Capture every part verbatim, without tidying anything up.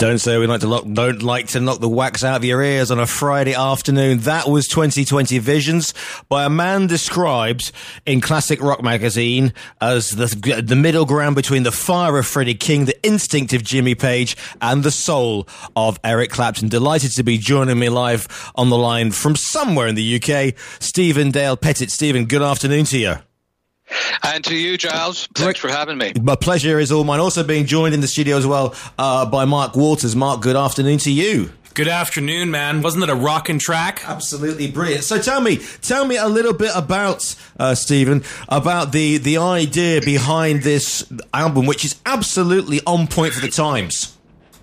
Don't say we like to lock, don't like to knock the wax out of your ears on a Friday afternoon. That was twenty twenty Visions by a man described in Classic Rock magazine as the the middle ground between the fire of Freddie King, the instinct of Jimmy Page, and the soul of Eric Clapton. Delighted to be joining me live on the line from somewhere in the U K, Stephen Dale Pettit. Stephen, good afternoon to you. And to you, Giles. Thanks for having me. My pleasure is all mine. Also being joined in the studio as well uh, by Mark Walters. Mark, good afternoon to you. Good afternoon, man. Wasn't it a rockin' track? Absolutely brilliant. So tell me, tell me a little bit about, uh, Stephen, about the, the idea behind this album, which is absolutely on point for the times.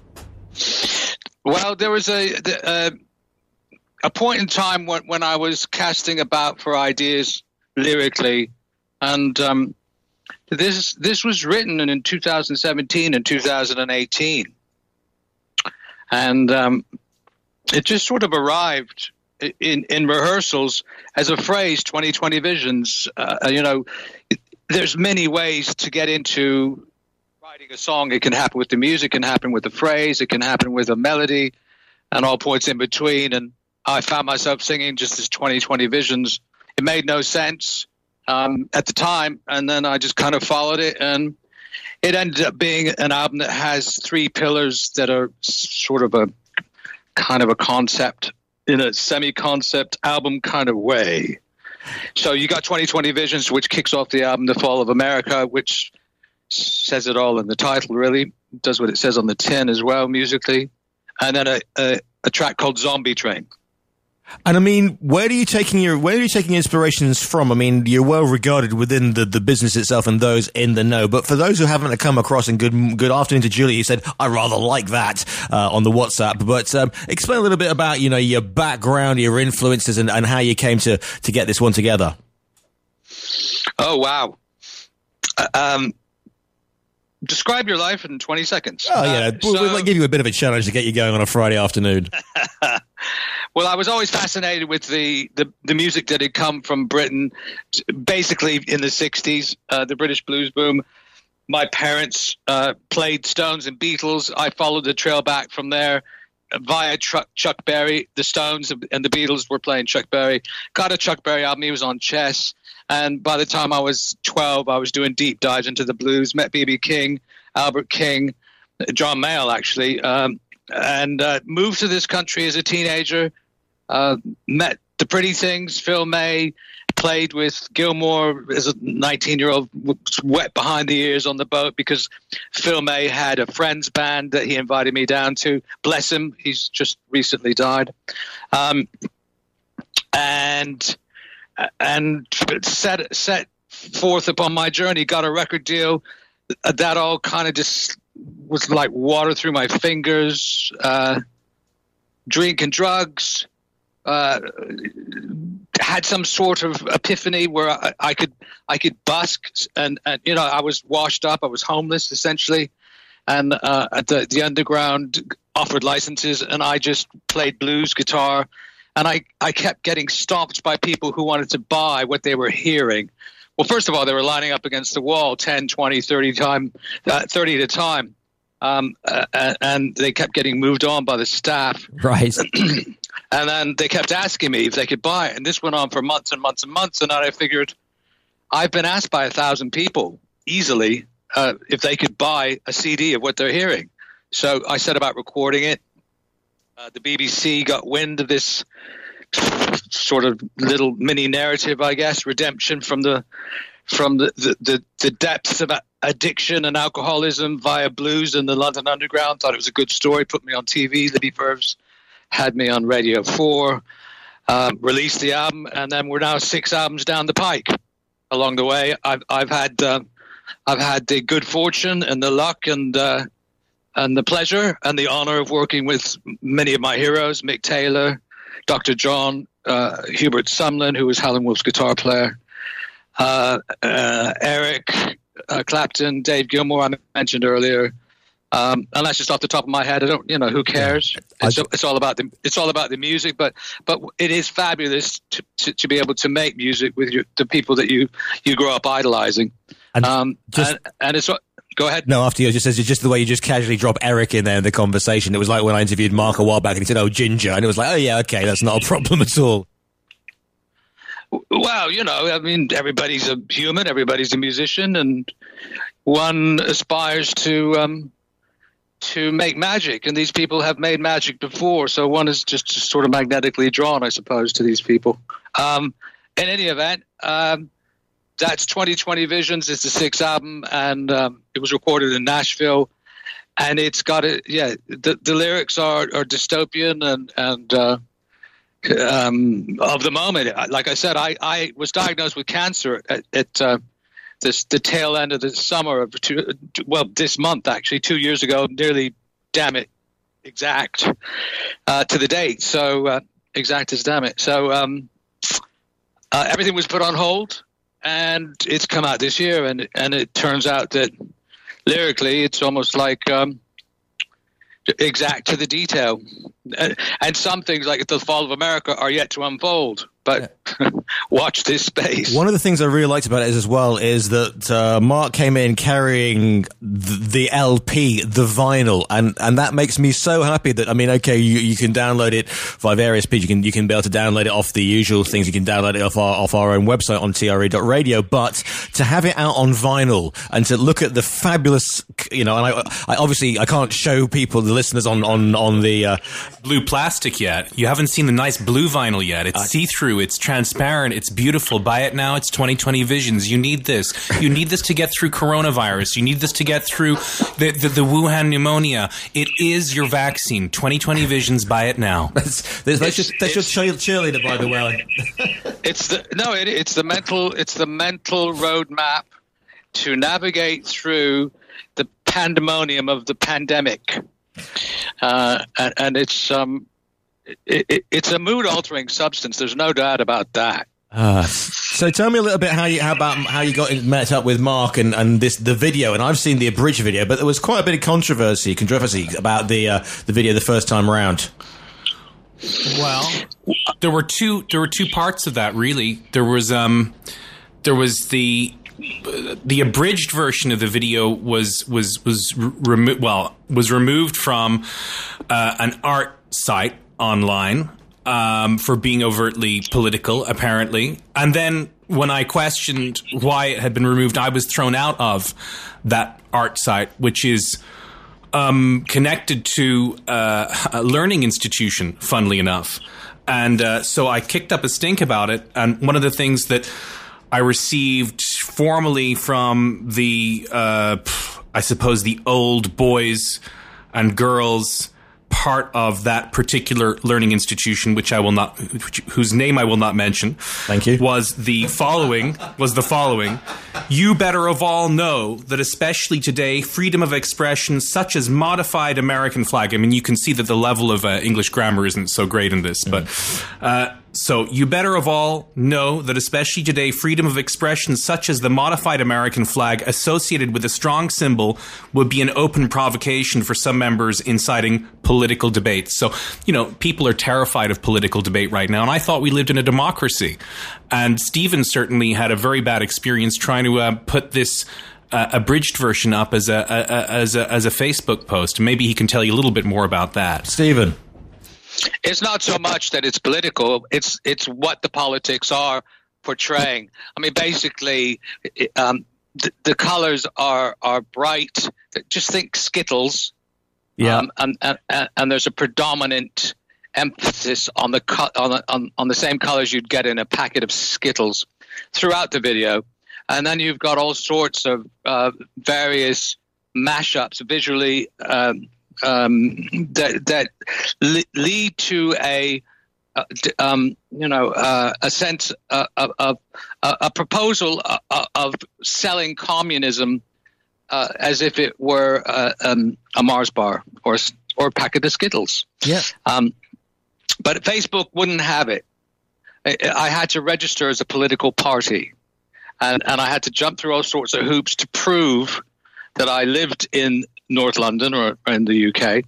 Well, there was a a, a point in time when, when I was casting about for ideas lyrically. And um, this this was written in two thousand seventeen and two thousand eighteen. And um, it just sort of arrived in, in rehearsals as a phrase, twenty twenty Visions. Uh, you know, there's many ways to get into writing a song. It can happen with the music, it can happen with the phrase, it can happen with a melody, and all points in between. And I found myself singing just as twenty twenty Visions. It made no sense. Um, at the time, and then I just kind of followed it, and it ended up being an album that has three pillars that are sort of a kind of a concept in a semi-concept album kind of way. So you got twenty twenty Visions, which kicks off the album, The Fall of America, which says it all in the title, really. Does what it says on the tin as well, musically. And then a, a, a track called Zombie Train. And I mean, where are you taking your where are you taking inspirations from? I mean, you're well regarded within the, the business itself and those in the know. But for those who haven't come across, and good good afternoon to Julie, who said I rather like that uh, on the WhatsApp. But um, explain a little bit about you know your background, your influences, and, and how you came to to get this one together. Oh wow! Uh, um, describe your life in twenty seconds. Oh yeah, uh, we'll, so, we'll give you a bit of a challenge to get you going on a Friday afternoon. Well, I was always fascinated with the, the, the music that had come from Britain, basically in the sixties, uh, the British blues boom. My parents uh, played Stones and Beatles. I followed the trail back from there via Chuck, Chuck Berry. The Stones and the Beatles were playing Chuck Berry. Got a Chuck Berry album. He was on Chess. And by the time I was twelve, I was doing deep dives into the blues. Met B B King, Albert King, John Mayall, actually. Um, and uh, moved to this country as a teenager. Uh, met the Pretty Things, Phil May, played with Gilmore as a nineteen-year-old, wet behind the ears on the boat because Phil May had a friend's band that he invited me down to. Bless him, he's just recently died. Um, and and set set forth upon my journey, got a record deal. That all kind of just was like water through my fingers. Uh, drink and drugs. Uh, had some sort of epiphany where I, I could I could busk and, and you know I was washed up. I was homeless essentially, and uh, the the underground offered licenses, and I just played blues guitar, and I I kept getting stopped by people who wanted to buy what they were hearing. Well, first of all, they were lining up against the wall ten, twenty, thirty time, uh, thirty at a time. Um, uh, and they kept getting moved on by the staff. Right. And then they kept asking me if they could buy it. And this went on for months and months and months. And then I figured I've been asked by a thousand people easily uh, if they could buy a C D of what they're hearing. So I set about recording it. Uh, the B B C got wind of this sort of little mini narrative, I guess, redemption from the from the, the, the, the depths of addiction and alcoholism via blues and the London Underground. Thought it was a good story, put me on T V. Libby Fervs had me on Radio four, um, released the album, and then we're now six albums down the pike. Along the way, I've I've had uh, I've had the good fortune and the luck and uh, and the pleasure and the honor of working with many of my heroes: Mick Taylor, Doctor John, uh, Hubert Sumlin, who was Howlin' Wolf's guitar player, uh, uh, Eric uh, Clapton, Dave Gilmour, I mentioned earlier. Um, and that's just off the top of my head. I don't, you know, who cares? It's, it's all about the, it's all about the music. But, but it is fabulous to, to, to be able to make music with your, the people that you, you grow up idolizing. And um, just, and, and it's Go ahead. No, after you, it just says it's just the way you just casually drop Eric in there in the conversation. It was like when I interviewed Mark a while back and he said, "Oh, Ginger," and it was like, "Oh yeah, okay, that's not a problem at all." Well, you know, I mean, everybody's a human, everybody's a musician, and one aspires to um, to make magic, and these people have made magic before, so one is just, just sort of magnetically drawn, I suppose, to these people. Um, in any event, um, that's twenty twenty Visions. It's the sixth album, and um, it was recorded in Nashville, and it's got it. Yeah, the the lyrics are, are dystopian and and. Uh, Um, of the moment. Like I said, I, I was diagnosed with cancer at, at uh, this the tail end of the summer of two, well, this month actually, two years ago, nearly, damn it, exact uh, to the date. So uh, exact as damn it. So um, uh, everything was put on hold, and it's come out this year, and and it turns out that lyrically, it's almost like um, exact to the detail. And, and some things like The Fall of America are yet to unfold, but yeah. Watch this space. One of the things I really liked about it as well is that uh, Mark came in carrying the, the L P, the vinyl, and, and that makes me so happy that, I mean, okay, you, you can download it via various speeds. You can, you can be able to download it off the usual things. You can download it off our, off our own website on T R E dot radio, but to have it out on vinyl and to look at the fabulous, you know, and I, I obviously, I can't show people, the listeners on, on, on the, uh, blue plastic yet. You haven't seen the nice blue vinyl yet. It's uh, see-through. It's transparent. It's beautiful. Buy it now. It's twenty twenty Visions. You need this. You need this to get through coronavirus. You need this to get through the, the, the Wuhan pneumonia. It is your vaccine. twenty twenty Visions. Buy it now. That's, that's, that's just that's just cheerleader, by the way. It's the no. It, it's the mental. It's the mental roadmap to navigate through the pandemonium of the pandemic. Uh, and, and it's um, it, it, it's a mood-altering substance. There's no doubt about that. Uh, so tell me a little bit how you how about how you got met up with Mark and, and this the video. And I've seen the abridged video, but there was quite a bit of controversy controversy about the uh, the video the first time around. Well, there were two there were two parts of that really. There was um there was the the abridged version of the video was was was remo- well was removed from uh, an art site online um, for being overtly political, apparently. And then when I questioned why it had been removed, I was thrown out of that art site, which is um, connected to uh, a learning institution, funnily enough. And uh, so I kicked up a stink about it. And one of the things that I received formally from the, uh, I suppose, the old boys and girls part of that particular learning institution, which I will not, which, whose name I will not mention. Thank you. Was the following, was the following. You better of all know that especially today, freedom of expression, such as modified American flag. I mean, you can see that the level of uh, English grammar isn't so great in this, but, uh, so you better of all know that especially today, freedom of expression such as the modified American flag associated with a strong symbol would be an open provocation for some members inciting political debate. So, you know, people are terrified of political debate right now, and I thought we lived in a democracy. And Stephen certainly had a very bad experience trying to uh, put this uh, abridged version up as a, a, a as a as a Facebook post. Maybe he can tell you a little bit more about that. Stephen. It's not so much that it's political, it's it's what the politics are portraying. I mean, basically, um, the, the colors are are bright. Just think Skittles. Yeah. Um, and, and and there's a predominant emphasis on the co- on, the, on on the same colors you'd get in a packet of Skittles throughout the video. And then you've got all sorts of uh, various mashups visually um, um, that that le- lead to a uh, um, you know uh, a sense uh, of, of uh, a proposal of, of selling communism uh, as if it were uh, um, a Mars bar or or a packet of Skittles. Yeah. Um, but Facebook wouldn't have it. I, I had to register as a political party. And, and I had to jump through all sorts of hoops to prove that I lived in North London or, or in the U K.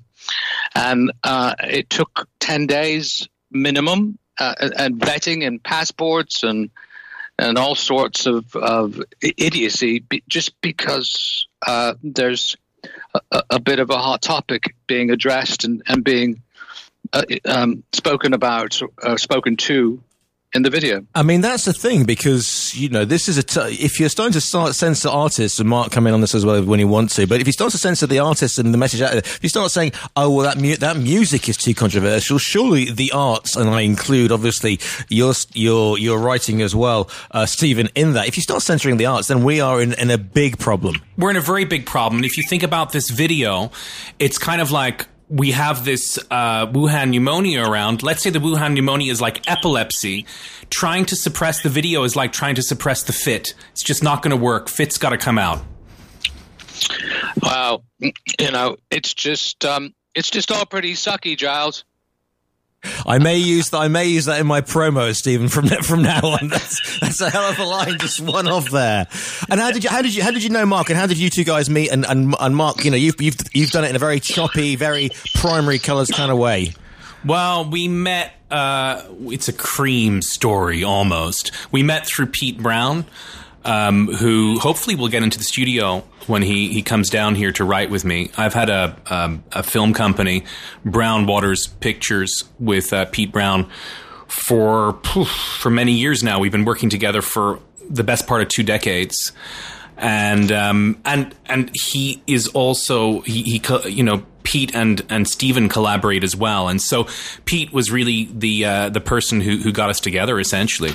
And uh, it took ten days minimum uh, and vetting and passports and and all sorts of, of idiocy be, just because uh, there's a, a bit of a hot topic being addressed and, and being uh, um, spoken about, uh, spoken to in the video. I mean, that's the thing, because, you know, this is a, t- if you're starting to start censor artists, and Mark come in on this as well when you want to, but if you start to censor the artists and the message out there, if you start saying, oh, well, that mu- that music is too controversial, surely the arts, and I include, obviously, your, your, your writing as well, uh, Stephen, in that, if you start censoring the arts, then we are in, in a big problem. We're in a very big problem. And if you think about this video, it's kind of like, we have this uh, Wuhan pneumonia around. Let's say the Wuhan pneumonia is like epilepsy. Trying to suppress the video is like trying to suppress the fit. It's just not going to work. Fit's got to come out. Wow. You know, it's just um, it's just all pretty sucky, Giles. I may use that. I may use that in my promo, Stephen. From from now on, that's, that's a hell of a line, just one off there. And how did you? How did you? How did you know Mark? And how did you two guys meet? And and, and Mark, you know, you've you've you've done it in a very choppy, very primary colours kind of way. Well, we met. Uh, it's a cream story almost. We met through Pete Brown, um, who hopefully will get into the studio when he, he comes down here to write with me. I've had a um, a film company, Brown Waters Pictures, with uh, Pete Brown for poof, for many years now. We've been working together for the best part of two decades, and um, and and he is also he, he you know. Pete and, and Stephen collaborate as well. And so Pete was really the uh, the person who, who got us together, essentially.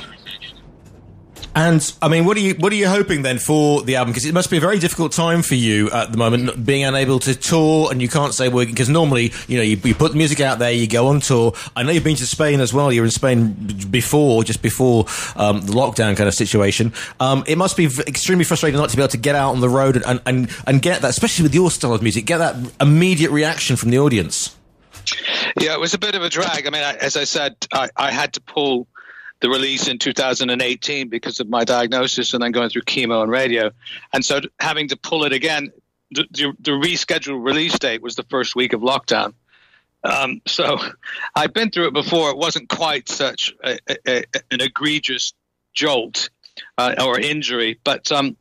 And I mean, what are you what are you hoping then for the album? Because it must be a very difficult time for you at the moment, being unable to tour, and you can't say, well, because normally, you know, you, you put the music out there, you go on tour. I know you've been to Spain as well. You were in Spain before, just before um, the lockdown kind of situation. Um, it must be v- extremely frustrating not to be able to get out on the road and, and, and get that, especially with your style of music, get that immediate reaction from the audience. Yeah, it was a bit of a drag. I mean, I, as I said, I, I had to pull the release in two thousand eighteen because of my diagnosis and then going through chemo and radio. And so having to pull it again, the, the, the rescheduled release date was the first week of lockdown. Um, so I'd been through it before. It wasn't quite such a, a, a, an egregious jolt uh, or injury, but um,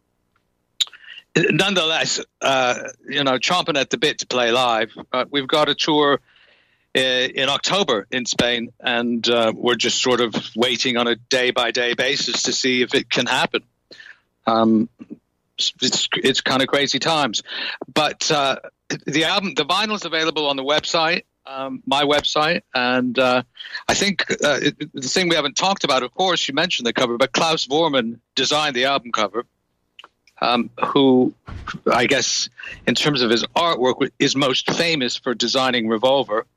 nonetheless, uh, you know, chomping at the bit to play live. Uh, we've got a tour in October in Spain, and uh, we're just sort of waiting on a day-by-day basis to see if it can happen. Um, it's it's kind of crazy times, but uh, the album, the vinyl's available on the website, um, my website, and uh, I think uh, it, the thing we haven't talked about, of course, you mentioned the cover, but Klaus Voormann designed the album cover. Um, who, I guess, in terms of his artwork, is most famous for designing Revolver.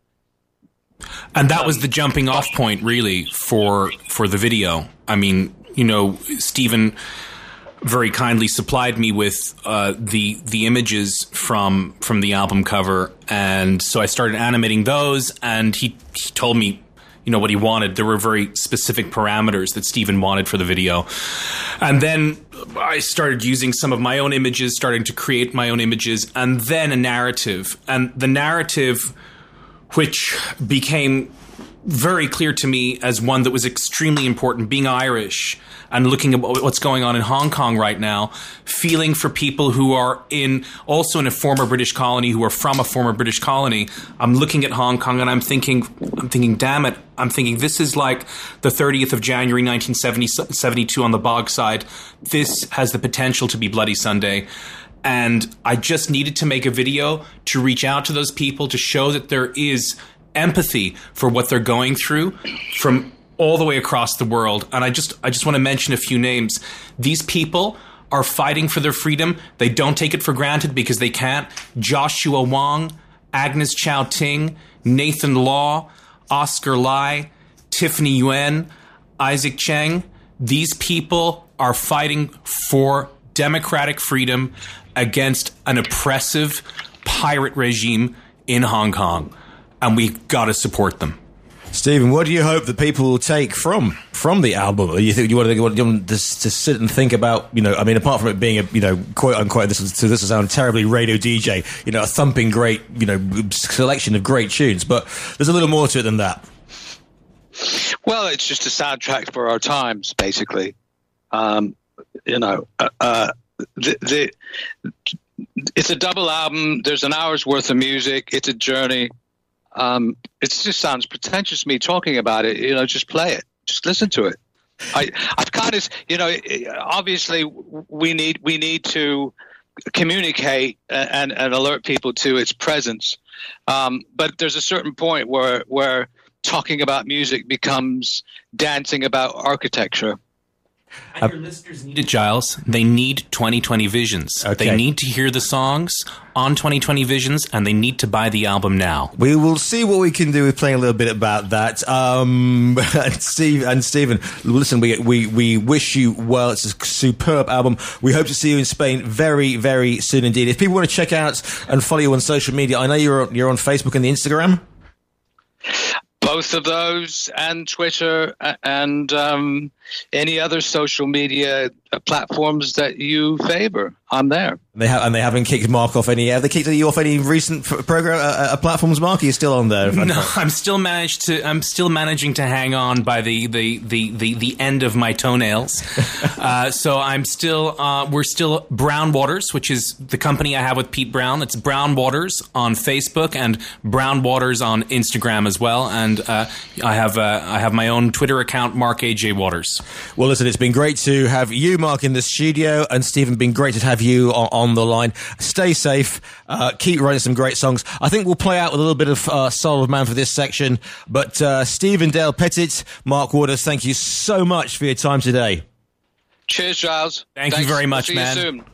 And that was the jumping off point, really, for for the video. I mean, you know, Stephen very kindly supplied me with uh, the the images from from the album cover, and so I started animating those. And he, he told me, you know, what he wanted. There were very specific parameters that Stephen wanted for the video, and then I started using some of my own images, starting to create my own images, and then a narrative, and the narrative, which became very clear to me as one that was extremely important, being Irish and looking at what's going on in Hong Kong right now, feeling for people who are in also in a former British colony, who are from a former British colony. I'm looking at Hong Kong and I'm thinking, I'm thinking, damn it, I'm thinking this is like the thirtieth of January nineteen seventy-two on the Bog side. This has the potential to be Bloody Sunday. And I just needed to make a video to reach out to those people, to show that there is empathy for what they're going through from all the way across the world. And I just I just want to mention a few names. These people are fighting for their freedom. They don't take it for granted because they can't. Joshua Wong, Agnes Chow Ting, Nathan Law, Oscar Lai, Tiffany Yuen, Isaac Cheng. These people are fighting for democratic freedom against an oppressive pirate regime in Hong Kong. And we've got to support them. Stephen, what do you hope that people will take from from the album? You think you want to, you want to just to sit and think about, you know, I mean, apart from it being a, you know, quote unquote, this is so this will sound terribly radio D J, you know, a thumping great, you know, selection of great tunes, but there's a little more to it than that. Well, it's just a soundtrack for our times, basically. Um, you know, uh, uh, the, the it's a double album. There's an hour's worth of music. It's a journey. Um, it just sounds pretentious me talking about it. You know, just play it. Just listen to it. I, I've kind of, you know, obviously we need we need to communicate and, and alert people to its presence. Um, but there's a certain point where where talking about music becomes dancing about architecture. And your listeners need it, Giles. They need twenty twenty Visions. Okay. They need to hear the songs on twenty twenty Visions, and they need to buy the album now. We will see what we can do with playing a little bit about that. Um, and Steve and Stephen, listen, we, we we wish you well. It's a superb album. We hope to see you in Spain very, very soon indeed. If people want to check out and follow you on social media, I know you're on, you're on Facebook and the Instagram. Both of those, and Twitter, and um, any other social media platforms that you favor. I'm there. They have, and they haven't kicked Mark off any. Have they kicked you off any recent p- program uh, uh, platforms? Mark, are you still on there? No, I'm still managed to. I'm still managing to hang on by the the the the, the end of my toenails. uh, so I'm still. Uh, we're still Brown Waters, which is the company I have with Pete Brown. It's Brown Waters on Facebook and Brown Waters on Instagram as well. And uh, I have uh, I have my own Twitter account, Mark A J Waters. Well, listen, it's been great to have you, Mark, in the studio, and Stephen, been great to have you on, on the line. Stay safe. Uh, keep writing some great songs. I think we'll play out with a little bit of uh, Soul of Man for this section. But uh, Stephen Dale Pettit, Mark Waters, thank you so much for your time today. Cheers, Giles. Thank Thanks. you very much, See man. You soon.